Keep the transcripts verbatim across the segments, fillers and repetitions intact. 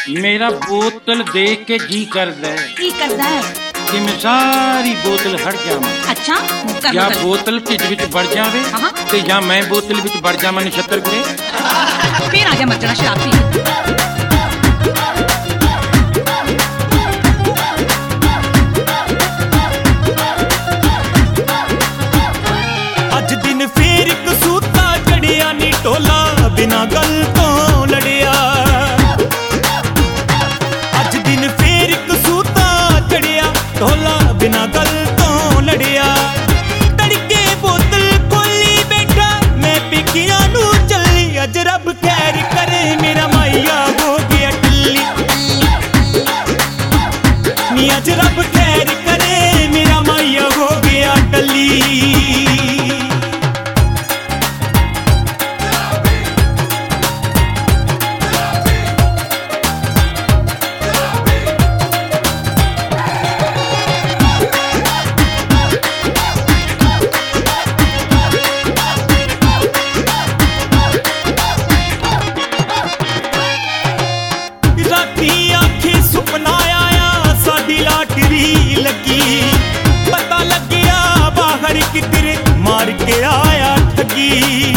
मेरा बोतल देख के जी करदा है की करदा है कि मैं सारी बोतल हट जावां। अच्छा कर या कर। बोतल ढिड विच बढ़ जावे हाँ। ते या मैं बोतल विच बढ़ जावां नछत्तर करे। फिर आ गया मर जाना शराबी। अज दिन फिर कसूता चढ़िया नी टोला बिना गल तो लड़िया। अज दिन फिर कसूता चढ़िया टोला बिना गल तो लड़िया। तड़के बोतल खोली बैठा मैं पिकिया नू चली। अज रब खैर करे मेरा माइया हो गया टल्ली नी। अज रब खैर करे मेरा माइया हो गया टल्ली। पता लग गया बाहर किधरे मार के आया ठगी।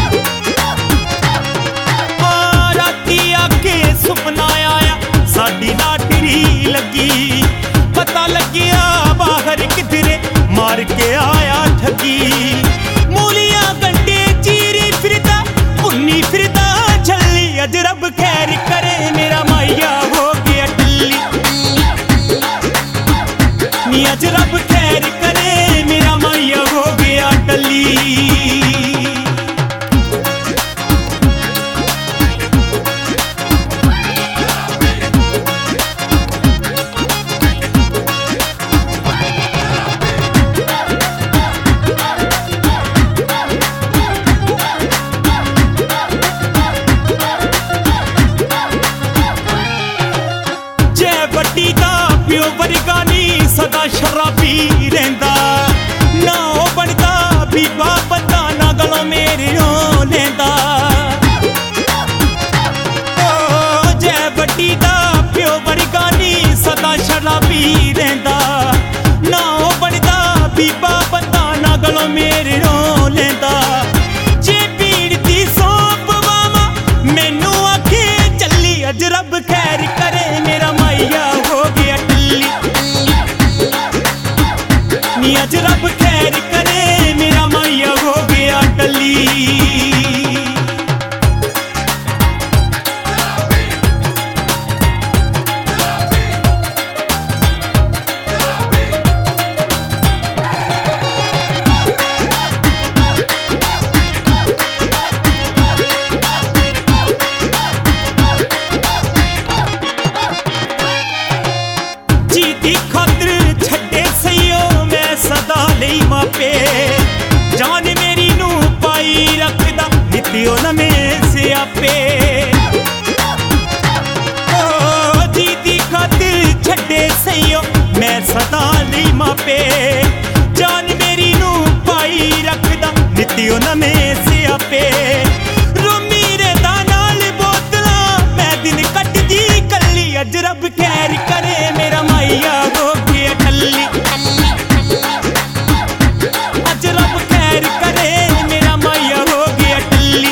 राती आके सुपना आया साडी लाटरी लगी। पता लग गया बाहर किधरे मार के आया ठगी। मूलियां गंडे चीरी फिरदा उन्नी फिरदा झल्ली। अज रब खैर करे मेरा माइया हो गया टल्ली नी। अज रब खैर करे मेरा माइया हो गया टल्ली। जय बड्डी दा प्यो वर्गा नी सदा शराबी रहंदा। ना ओ बनदा बीबा बंदा ना गलों मेरे ओ लेंदा। ओ जय बड्डी दा प्यो वर्गा नी सदा शराबी रहंदा। ना ओ बनदा बीबा बंदा ना गलों मेरे ओ लेंदा। जे पीड़ दी सौंप वावा मैनू आखे चली। अज रब खैर करे मेरा माइया हो गया टल्ली नी। अज रब खैर करे मेरा माइया हो गया टल्ली। जीती खातर छड्डे सईओ मैं सदा लई मापे। जान मेरी नू पाई रखदा नित्यो नवें स्यापे। ओ जीती खातर छड्डे सईओ मैं सदा लई मापे। जान मेरी नू पाई रखदा नित्यो नवें स्यापे। रोमी रेदा नाल बोतला मैं दिन कटदी कल्ली। अज रब खैर करे मेरा माइया हो गया टल्ली। अज रब खैर करे मेरा माइया हो गया टल्ली।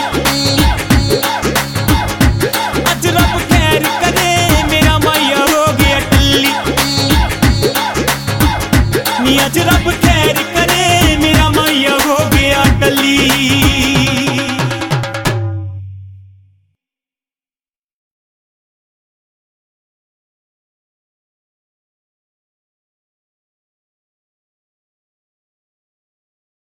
अज रब खैर करे मेरा माइया हो गया टल्ली नी। अज रब